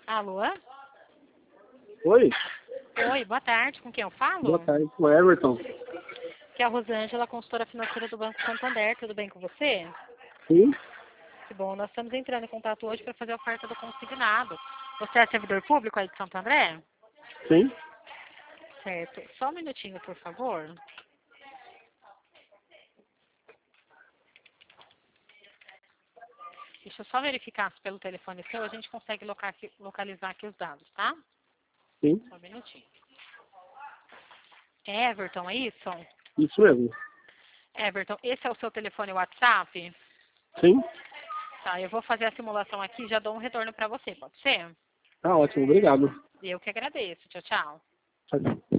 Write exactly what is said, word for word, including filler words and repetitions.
Alô? Oi? Oi, boa tarde. Com quem eu falo? Boa tarde, com o Everton. Que é a Rosângela, consultora financeira do Banco Santander. Tudo bem com você? Sim? Que bom. Nós estamos entrando em contato hoje para fazer a oferta do consignado. Você é servidor público aí de Santo André? Sim? Certo. Só um minutinho, por favor. Deixa eu só verificar se pelo telefone seu a gente consegue loca- aqui- localizar aqui os dados, tá? Sim? Só um minutinho. Everton, é isso? Isso mesmo. Everton, esse é o seu telefone WhatsApp? Sim? Tá, eu vou fazer a simulação aqui e já dou um retorno para você, pode ser? Tá ótimo, obrigado. Eu que agradeço. Tchau, tchau. Tchau, tchau.